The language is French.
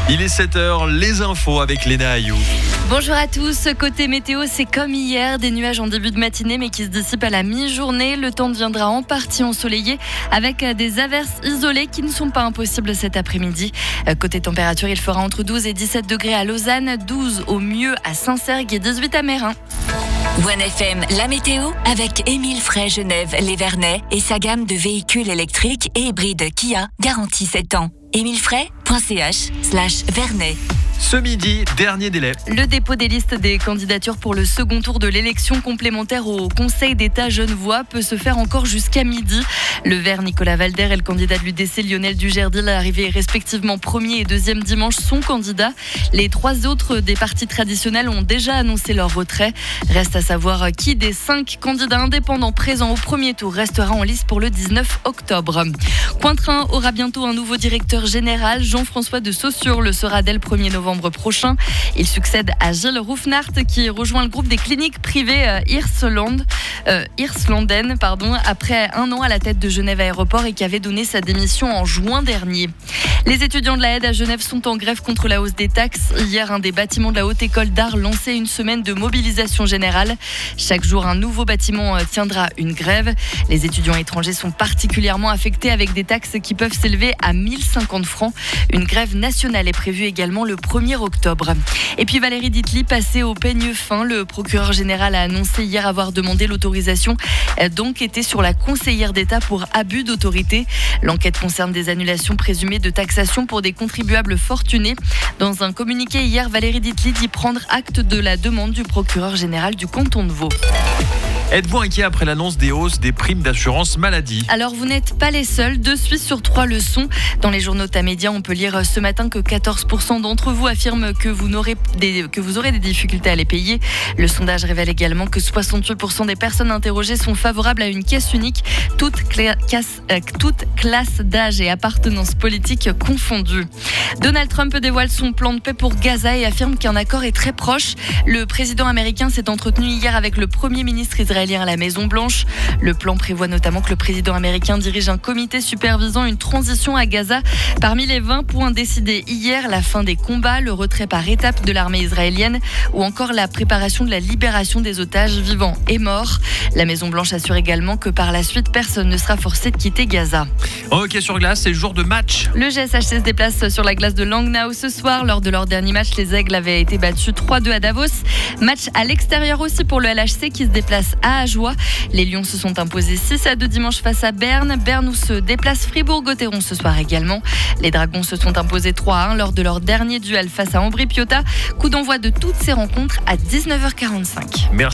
Il est 7h, les infos avec Léna Ayou. Bonjour à tous, côté météo, c'est comme hier, des nuages en début de matinée mais qui se dissipent à la mi-journée. Le temps deviendra en partie ensoleillé avec des averses isolées qui ne sont pas impossibles cet après-midi. Côté température, il fera entre 12 et 17 degrés à Lausanne, 12 au mieux à Saint-Cergue et 18 à Meyrin. One FM, la météo avec Émile Frey Genève Les Vernets et sa gamme de véhicules électriques et hybrides Kia, garantie 7 ans. emilefrey.ch/Vernet. Ce midi, dernier délai. Le dépôt des listes des candidatures pour le second tour de l'élection complémentaire au Conseil d'État Genevois peut se faire encore jusqu'à midi. Le Vert Nicolas Valder et le candidat de l'UDC Lionel Dujardil, arrivés respectivement premier et deuxième dimanche, sont candidats. Les 3 autres des partis traditionnels ont déjà annoncé leur retrait. Reste à savoir qui des 5 candidats indépendants présents au premier tour restera en lice pour le 19 octobre. Cointrin aura bientôt un nouveau directeur général. Jean-François de Saussure le sera dès le 1er novembre prochain. Il succède à Gilles Roufnart qui rejoint le groupe des cliniques privées Hirslanden après 1 an à la tête de Genève Aéroport et qui avait donné sa démission en juin dernier. Les étudiants de la Haide à Genève sont en grève contre la hausse des taxes. Hier, un des bâtiments de la Haute École d'Art lançait une semaine de mobilisation générale. Chaque jour, un nouveau bâtiment tiendra une grève. Les étudiants étrangers sont particulièrement affectés avec des taxes qui peuvent s'élever à 1050 francs. Une grève nationale est prévue également le 1er octobre. Et puis Valérie Ditli passée au peigne fin. Le procureur général a annoncé hier avoir demandé l'autorisation d'enquêter sur la conseillère d'État pour abus d'autorité. L'enquête concerne des annulations présumées de taxation pour des contribuables fortunés. Dans un communiqué hier, Valérie Ditli dit prendre acte de la demande du procureur général du canton de Vaud. Êtes-vous inquiet après l'annonce des hausses des primes d'assurance maladie ? Alors vous n'êtes pas les seuls, 2 Suisses sur 3 le sont. Dans les journaux Tamedia, on peut lire ce matin que 14% d'entre vous affirment que vous aurez des difficultés à les payer. Le sondage révèle également que 68% des personnes interrogées sont favorables à une caisse unique, toute classe d'âge et appartenance politique confondues. Donald Trump dévoile son plan de paix pour Gaza et affirme qu'un accord est très proche. Le président américain s'est entretenu hier avec le premier ministre israélien à la Maison-Blanche. Le plan prévoit notamment que le président américain dirige un comité supervisant une transition à Gaza. Parmi les 20 points décidés hier, la fin des combats, le retrait par étapes de l'armée israélienne ou encore la préparation de la libération des otages vivants et morts. La Maison-Blanche assure également que par la suite, personne ne sera forcé de quitter Gaza. En hockey sur glace, c'est jour de match. Le GSHC se déplace sur la glace de Langnau ce soir. Lors de leur dernier match, les Aigles avaient été battus 3-2 à Davos. Match à l'extérieur aussi pour le LHC qui se déplace à Ajoie. Les Lions se sont imposés 6-2 dimanche face à Berne. Berne où se déplace Fribourg-Gotteron ce soir également. Les Dragons se sont imposés 3-1 lors de leur dernier duel face à Ambri Piotta. Coup d'envoi de toutes ces rencontres à 19h45. Merci.